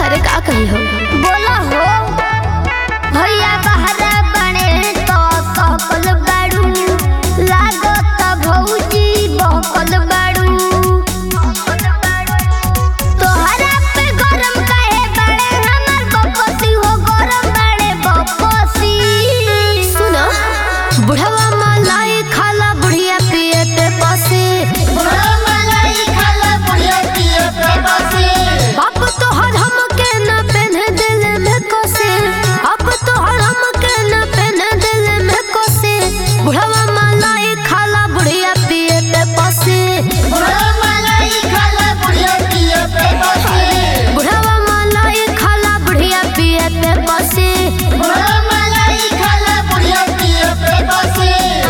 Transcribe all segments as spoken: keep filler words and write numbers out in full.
अरे का कही हो बोला हो भैया बहरा बने तो सकल बाड़ू लागत भौजी बहकल बाड़ू तोहरा पे गरम काहे बाड़े हमर बपसी हो गरम बाड़े बपसी सुनो बुढ़वा मलाई खाला बुढ़िया पिए पे पसे बुढ़वा मलाई खाला बुढ़िया पिए पे पसे बाप तो हर हमके न पहने दिल में कोसे अब तो हर हमके न पहने दिल में कोसे बुढ़वा मलाई खाला बुढ़िया पिए पे पसे बुढ़वा मलाई खाला बुढ़िया पिए पे पसे बुढ़वा मलाई खाला बुढ़िया पिए पे पसे बुढ़वा मलाई खाला बुढ़िया पिए पे पसे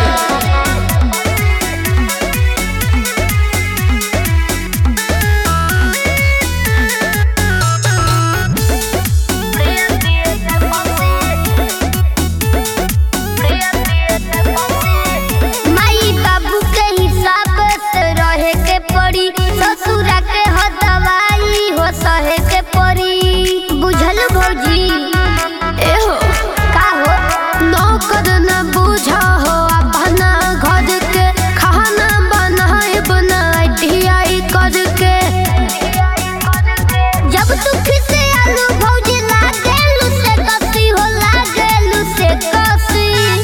माई बाबू के हिसाब से रहे के पड़ी ससुरा के हो दवाई हो सहे के पड़ी बुझल भौजी ए हो का हो नौकर न बूझा हो अपना घर के खाना बनाए बनाए ढियाई करके जब तू खिसे आलू भौजी लागेलू से कसी हो लागेलू से कसी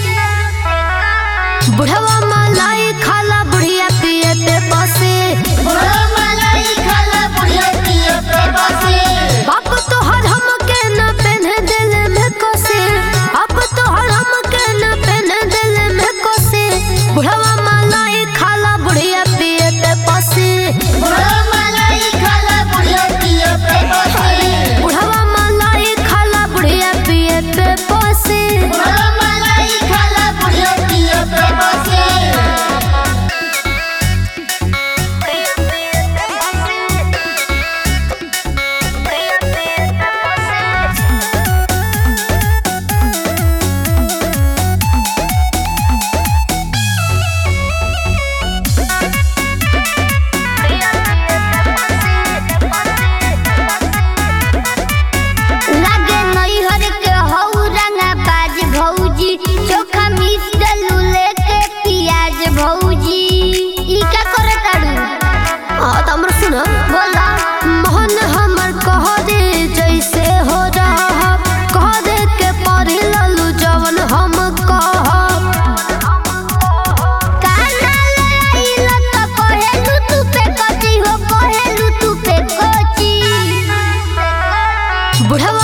बुढ़वा मलाई खाला बुढ़िया पिए पे पसे बुढ़वा मलाई खाला बुढ़िया पिए पे पसे बाप तो हर हमके न पहने दिल में कोसे अब तो हर हमके न पहने दिल में कोसे बुढ़वा मलाई खाला बुढ़िया पिए पे पसे बुढ़वा मलाई खाला बुढ़िया पिए पे पसे बुढ़वा मलाई खाला बुढ़िया पिए पे पसे बुढ़वा मलाई खाला बुढ़िया पिए पे पसे लागे नैहर के हौ रंगा बाज भौजी चोखा मिस डलू लेके पियाज भौजी ई का करे ताड़ू हाँ तो हमर सुनो बोला मोहन हमर कह दे जैसे हो रहा कह दे के पढ़ी ललू जवन हम कह काना लइला त कहेलू तू पे कची हो कहेलू तू पे कची बुढ़वा